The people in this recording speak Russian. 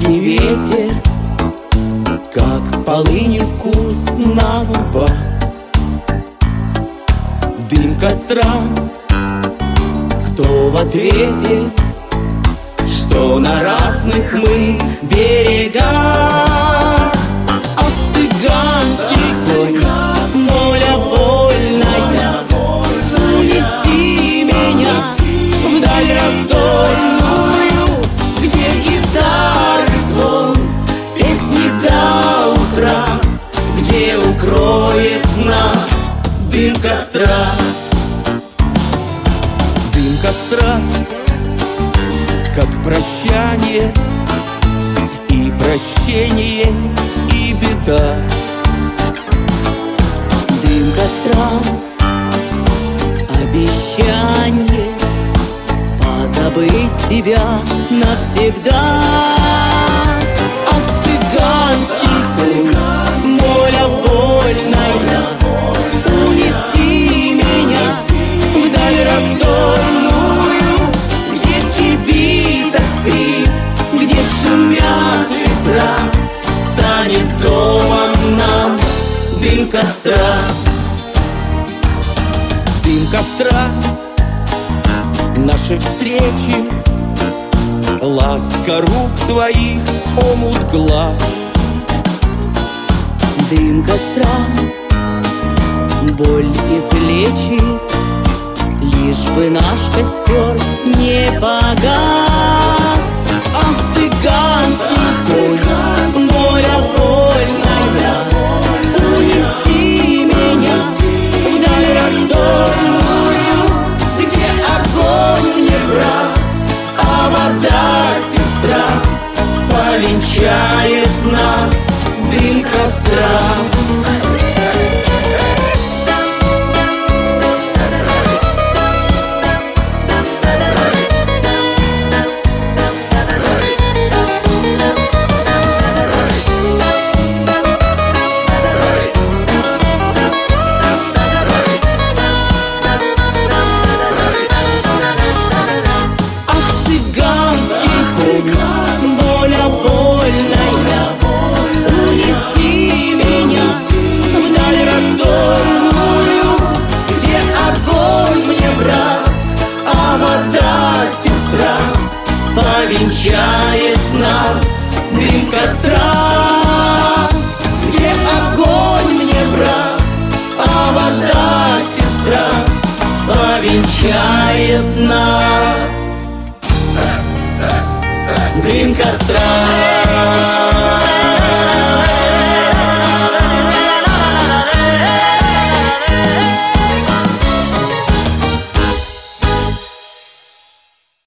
летний ветер, как полыни вкус на губах. Дым костра, кто в ответе, что на разных мы берегах. Ах, цыганский конь, воля вольная, унеси меня вдаль раздольную, где гитары звон, песни до утра, где укроет нас дым костра. Дым костра, как прощание, и прощение, и беда. Дым костра, обещание позабыть тебя навсегда. Ах, цыганский конь, воля вольная, унеси меня вдаль раздольную, где кибиток скрип, где шумят ветра, станет домом нам дым костра. Дым костра, наши встречи, ласка рук твоих, омут глаз. Дым костра боль излечит, лишь бы наш костер не погас. Ах, цыганский конь, воля вольная, унеси меня вдаль раздольную, где огонь мне брат, а вода сестра, повенчает нас дым костра. Воля вольная, унеси меня вдаль раздольную, где огонь мне брат, а вода сестра, повенчает нас дым костра. Где огонь мне брат, а вода сестра, повенчает нас дым костра.